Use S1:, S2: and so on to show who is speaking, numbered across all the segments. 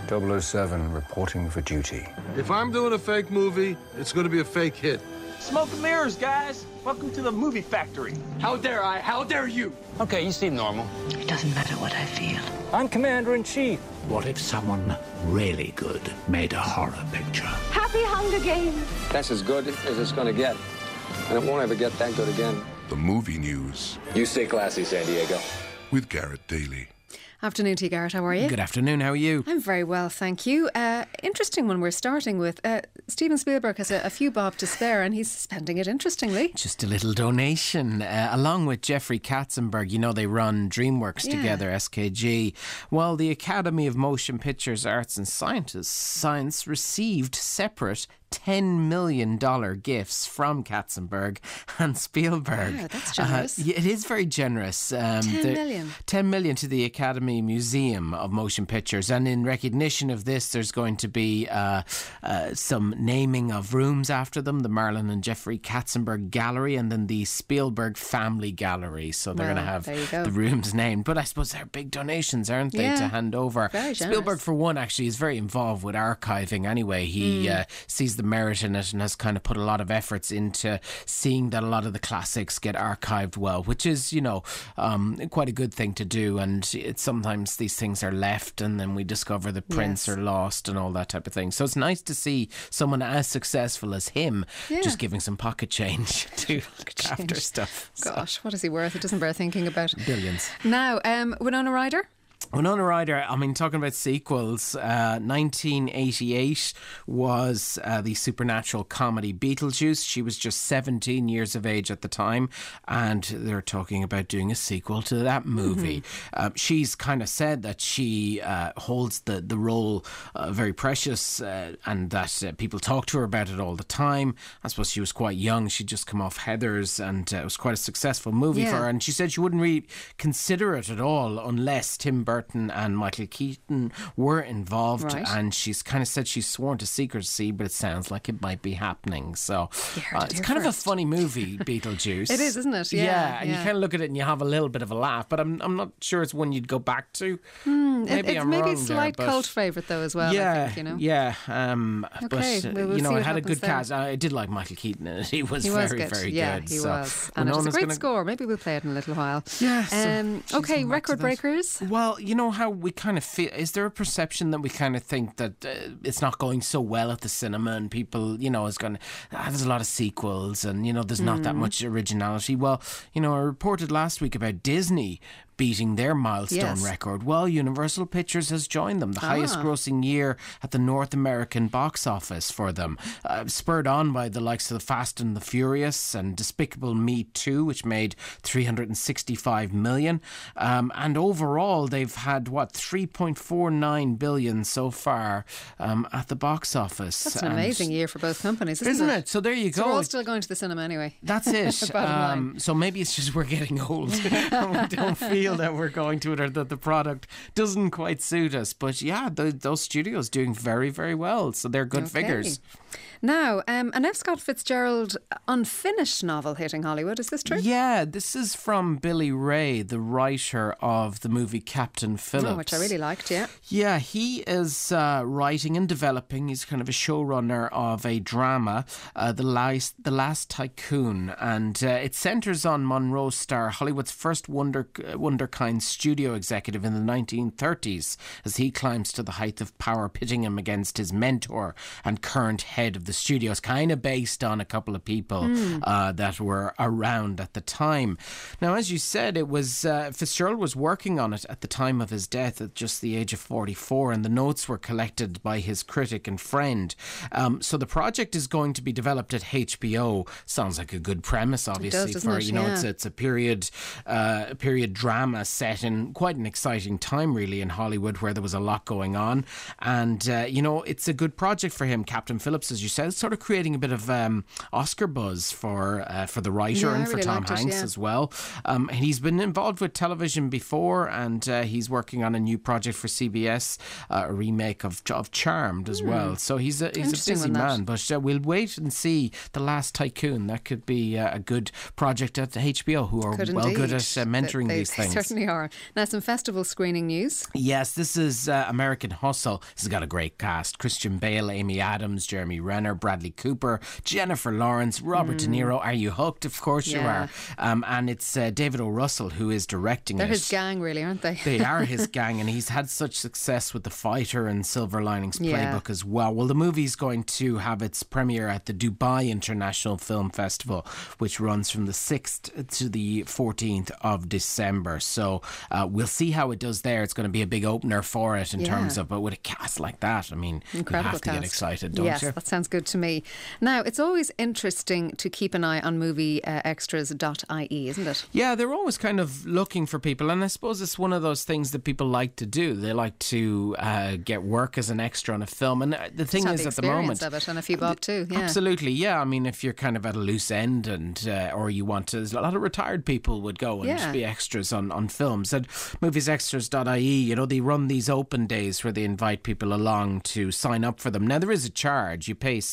S1: 007 reporting for duty.
S2: If I'm doing a fake movie, it's going to be a fake hit.
S3: Smoke and mirrors, guys. Welcome to the movie factory.
S4: How dare I? How dare you?
S3: Okay, you seem normal.
S5: It doesn't matter what I feel.
S3: I'm Commander-in-Chief.
S6: What if someone really good made a horror picture?
S5: Happy Hunger Games!
S4: That's as good as it's going to get. And it won't ever get that good again.
S7: The movie news.
S4: You stay classy, San Diego.
S7: With Garrett Daly.
S8: Afternoon to you, Garrett. How are you?
S9: Good afternoon. How are you?
S8: I'm very well, thank you. Interesting one we're starting with. Steven Spielberg has a few bob to spare and he's spending it interestingly.
S9: Just a little donation. Along with Jeffrey Katzenberg, you know, they run DreamWorks together, SKG. Well, the Academy of Motion Pictures Arts and Science received separate $10 million gifts from Katzenberg and Spielberg.
S8: Wow, that's generous.
S9: It is very generous.
S8: 10 million.
S9: 10 million to the Academy Museum of Motion Pictures. And in recognition of this, there's going to be some naming of rooms after them. The Marlon and Jeffrey Katzenberg Gallery and then the Spielberg Family Gallery. So they're going to have the rooms named. But I suppose they're big donations, aren't they, to hand over?
S8: Very generous.
S9: Spielberg, for one, actually is very involved with archiving anyway. He sees the merit in it and has kind of put a lot of efforts into seeing that a lot of the classics get archived well, which is, you know, quite a good thing to do. And sometimes these things are left and then we discover the prints are lost and all that type of thing. So it's nice to see someone as successful as him just giving some pocket change to look after stuff.
S8: Gosh, what is he worth? It doesn't bear thinking about.
S9: Billions.
S8: Now, Winona Ryder?
S9: Winona Ryder, I mean, talking about sequels, 1988 was the supernatural comedy Beetlejuice. She was just 17 years of age at the time, and they're talking about doing a sequel to that movie. She's kind of said that she holds the role very precious and that people talk to her about it all the time. I suppose she was quite young. She'd just come off Heathers, and it was quite a successful movie for her. And she said she wouldn't really consider it at all unless Tim Burton and Michael Keaton were involved, and she's kind of said she's sworn to secrecy, but it sounds like it might be happening. So it's kind of a funny movie, Beetlejuice.
S8: It is, isn't it?
S9: Yeah, and you kind of look at it and you have a little bit of a laugh, but I'm not sure it's one you'd go back to. Maybe
S8: a slight cult favourite though as well.
S9: Yeah,
S8: I think, you know?
S9: But
S8: we'll
S9: you know, it had a
S8: happens
S9: good cast. I did like Michael Keaton in it. He was very good.
S8: Yeah, he was. And it was a great score. Maybe we'll play it in a little while.
S9: Yeah.
S8: Okay, record breakers.
S9: Well, you know how we kind of feel, is there a perception that we kind of think that it's not going so well at the cinema and people, you know, is going to, there's a lot of sequels and, you know, there's not that much originality. Well, you know, I reported last week about Disney beating their milestone record. Well, Universal Pictures has joined them, the highest grossing year at the North American box office for them, spurred on by the likes of the Fast and the Furious and Despicable Me 2, which made $365 million, and overall they've had 3.49 billion so far at the box office.
S8: That's an amazing year for both companies, isn't it?
S9: So there you go.
S8: So we're all still going to the cinema anyway.
S9: That's it. So maybe it's just we're getting old and we don't feel that we're going to it or that the product doesn't quite suit us. But yeah, those studios doing very, very well. So they're good figures.
S8: Now, an F. Scott Fitzgerald unfinished novel hitting Hollywood. Is this true?
S9: Yeah, this is from Billy Ray, the writer of the movie Captain Phillips.
S8: Which I really liked,
S9: Yeah, he is writing and developing. He's kind of a showrunner of a drama, The Last Tycoon. And it centres on Monroe star, Hollywood's first wunderkind studio executive in the 1930s, as he climbs to the height of power, pitting him against his mentor and current head of the studio. It's kind of based on a couple of people that were around at the time. Now, as you said, it was Fitzgerald was working on it at the time of his death at just the age of 44, and the notes were collected by his critic and friend. So the project is going to be developed at HBO. Sounds like a good premise, obviously, it's a period drama set in quite an exciting time, really, in Hollywood, where there was a lot going on. And it's a good project for him. Captain Phillips as you said. It's sort of creating a bit of Oscar buzz for the writer and for Tom Hanks as well. He's been involved with television before, and he's working on a new project for CBS, a remake of Charmed as well. So he's a busy man. But we'll wait and see The Last Tycoon. That could be a good project at HBO, who are good at mentoring these things.
S8: They certainly are. Now, some festival screening news.
S9: Yes, this is American Hustle. This has got a great cast. Christian Bale, Amy Adams, Jeremy Renner, Bradley Cooper, Jennifer Lawrence, Robert De Niro. Are you hooked? Of course you are. And it's David O. Russell who is directing
S8: They're his gang, really, aren't they?
S9: They are his gang, and he's had such success with The Fighter and Silver Linings Playbook as well. Well, the movie's going to have its premiere at the Dubai International Film Festival, which runs from the 6th to the 14th of December. So we'll see how it does there. It's going to be a big opener for it in terms of, but with a cast like that, I mean,
S8: incredible,
S9: you have to get excited, don't you?
S8: Yes, that sounds good to me. Now, it's always interesting to keep an eye on movieextras.ie, isn't it?
S9: Yeah, they're always kind of looking for people, and I suppose it's one of those things that people like to do. They like to get work as an extra on a film, and the thing is, at the moment,
S8: of it, and a few bob too. Yeah.
S9: Absolutely, yeah. I mean, if you're kind of at a loose end, and or you want to, a lot of retired people would go and be extras on films. And moviesextras.ie, they run these open days where they invite people along to sign up for them. Now, there is a charge. You pay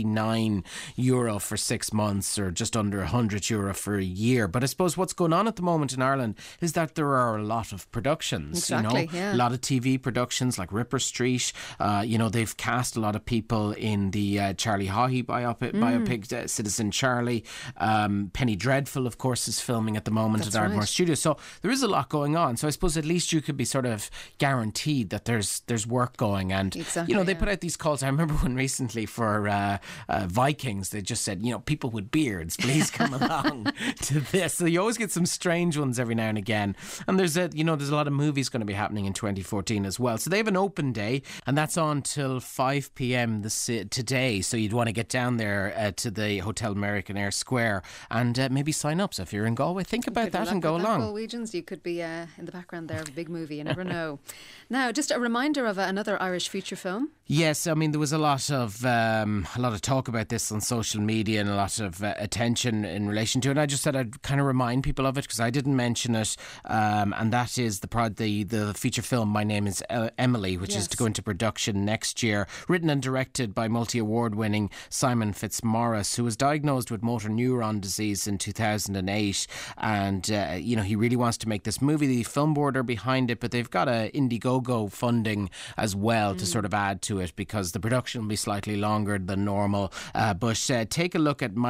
S9: €69 for 6 months, or just under €100 for a year. But I suppose what's going on at the moment in Ireland is that there are a lot of productions.
S8: Exactly,
S9: a lot of TV productions like Ripper Street. They've cast a lot of people in the Charlie Haughey biopic, Citizen Charlie. Penny Dreadful, of course, is filming at the moment at Ardmore Studios. So there is a lot going on. So I suppose at least you could be sort of guaranteed that there's work going. And they put out these calls. I remember one recently for Vikings. They just said, people with beards, please come along to this. So you always get some strange ones every now and again. And there's a lot of movies going to be happening in 2014 as well. So they have an open day, and that's on till 5 p.m. today. So you'd want to get down there to the Hotel American Air Square and maybe sign up. So if you're in Galway, think about that and go along.
S8: Galwegians, you could be in the background there of a big movie. You never know. Now, just a reminder of another Irish feature film. Yes, I mean, there was a lot of talk about this on social media and a lot of attention in relation to it. And I just said I'd kind of remind people of it because I didn't mention it, and that is the feature film My Name is Emily, which is to go into production next year, written and directed by multi-award winning Simon Fitzmaurice, who was diagnosed with motor neuron disease in 2008, and he really wants to make this movie. The Film Board are behind it, but they've got a Indiegogo funding as well to sort of add to it, because the production will be slightly longer than normal. But take a look at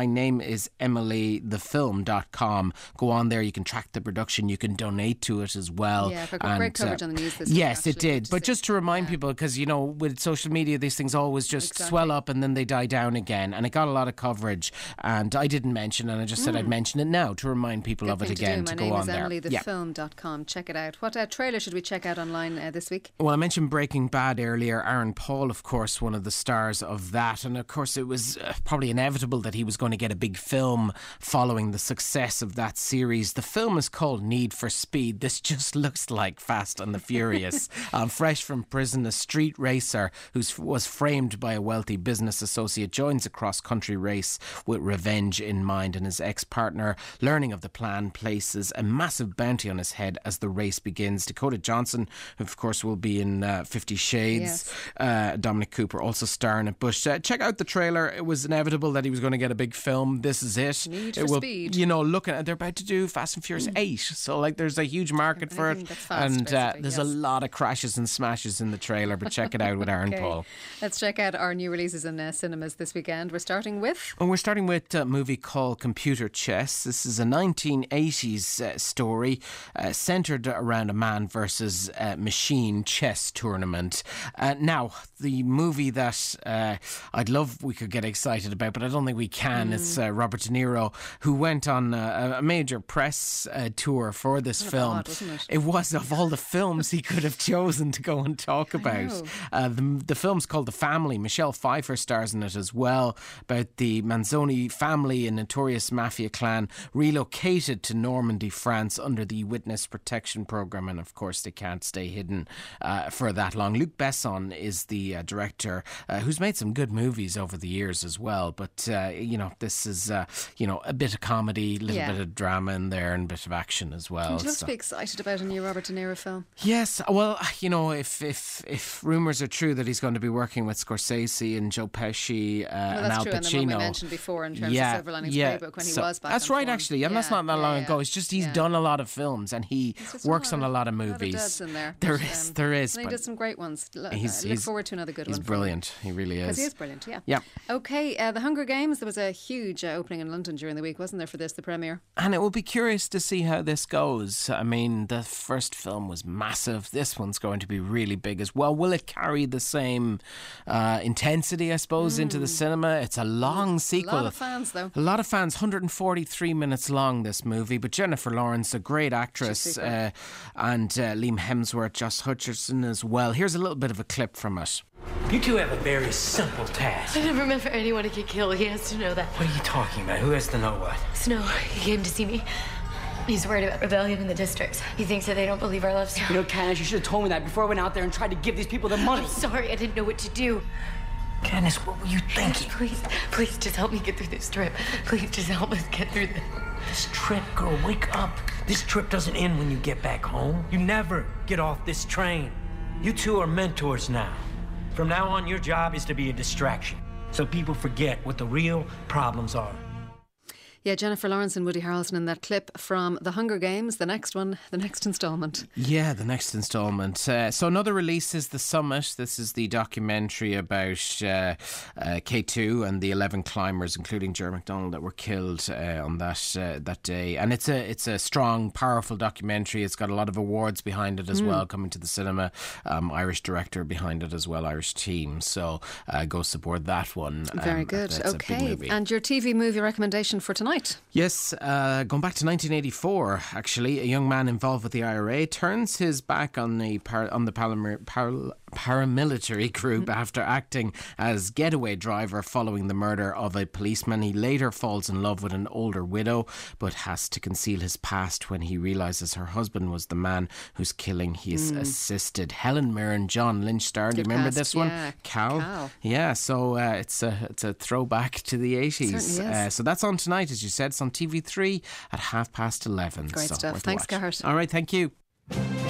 S8: mynameisemilythefilm.com. Go on there, you can track the production, you can donate to it as well. Yeah, I've got great coverage on the news this week.
S9: Yes, it did. But just to remind people, because with social media, these things always just swell up and then they die down again, and it got a lot of coverage, and I didn't mention, and I just said I'd mention it now to remind people of it again, to go on there.
S8: mynameisemilythefilm.com. Check it out. What trailer should we check out online this week?
S9: Well, I mentioned Breaking Bad earlier. Aaron Paul, of course, one of the stars of that, and of course it was probably inevitable that he was going to get a big film following the success of that series. The film is called Need for Speed. This just looks like Fast and the Furious. Fresh from prison, a street racer who was framed by a wealthy business associate joins a cross-country race with revenge in mind, and his ex-partner, learning of the plan, places a massive bounty on his head as the race begins. Dakota Johnson, who of course will be in 50 Shades, Dominic Cooper also starring it. But check out the trailer. It was inevitable that he was going to get a big film. This is it.
S8: Need for Speed.
S9: Looking at, they're about to do Fast and Furious 8, so there's a huge market for it, and there's a lot of crashes and smashes in the trailer. But check it out with Aaron Paul.
S8: Let's check out our new releases in cinemas this weekend. We're starting with
S9: a movie called Computer Chess. This is a 1980s story centred around a man versus machine chess tournament. Now, the movie that I'd love we could get excited about, but I don't think we can. It's Robert De Niro, who went on a major press tour for this film.
S8: Odd, wasn't it?
S9: It was, of all the films he could have chosen to go and talk about. The film's called The Family. Michelle Pfeiffer stars in it as well, about the Manzoni family, a notorious mafia clan, relocated to Normandy, France under the Witness Protection Programme, and of course they can't stay hidden for that long. Luc Besson is the the director, who's made some good movies over the years as well. But, this is, a bit of comedy, a little bit of drama in there and a bit of action as well.
S8: Would you love to be excited about a new Robert De Niro film?
S9: Yes. Well, if rumours are true that he's going to be working with Scorsese and Joe Pesci and Al Pacino.
S8: And the one we mentioned before in terms of Silver Linings Playbook when he was back.
S9: That's right, actually. And that's not that long ago. It's just he's done a lot of films and he works on a lot of movies.
S8: Duds in there.
S9: There is.
S8: And he did some great ones. Look forward to another good one.
S9: He's brilliant. He really is.
S8: Because he is brilliant, yeah.
S9: Yeah.
S8: Okay, The Hunger Games. There was a huge opening in London during the week, wasn't there, for the premiere?
S9: And it will be curious to see how this goes. I mean, the first film was massive. This one's going to be really big as well. Will it carry the same intensity, I suppose, into the cinema? It's a long sequel.
S8: A lot of fans, though.
S9: A lot of fans. 143 minutes long, this movie. But Jennifer Lawrence, a great actress, and Liam Hemsworth, Josh Hutcherson as well. Here's a little bit of a clip from it.
S10: You two have a very simple task.
S5: I never meant for anyone to get killed. He has to know that.
S10: What are you talking about? Who has to know what?
S5: Snow, he came to see me. He's worried about rebellion in the district. He thinks that they don't believe our love story.
S11: You know, Candace, you should have told me that before I went out there and tried to give these people their money.
S5: I'm sorry, I didn't know what to do.
S10: Candace, what were you thinking?
S5: Please, just help me get through this trip. Please, just help us get through this.
S10: This trip, girl, wake up. This trip doesn't end when you get back home. You never get off this train. You two are mentors now. From now on, your job is to be a distraction, so people forget what the real problems are.
S8: Yeah, Jennifer Lawrence and Woody Harrelson in that clip from The Hunger Games, the next instalment.
S9: Yeah, the next instalment. So another release is The Summit. This is the documentary about K2 and the 11 climbers, including Jerry McDonald, that were killed on that day. And it's a strong, powerful documentary. It's got a lot of awards behind it as well, coming to the cinema. Irish director behind it as well, Irish team. So go support that one.
S8: Very good. Okay. And your TV movie recommendation for tonight?
S9: Yes, going back to 1984, actually, a young man involved with the IRA turns his back on the paramilitary group after acting as getaway driver following the murder of a policeman. He later falls in love with an older widow, but has to conceal his past when he realises her husband was the man whose killing he has assisted. Helen Mirren, John Lynch starred. Do you remember this one? Cal. Yeah, so it's a throwback to the 80s. So that's on tonight, as you said. It's on TV3 at 11:30.
S8: Great stuff. Thanks, Garrett.
S9: All right, thank you.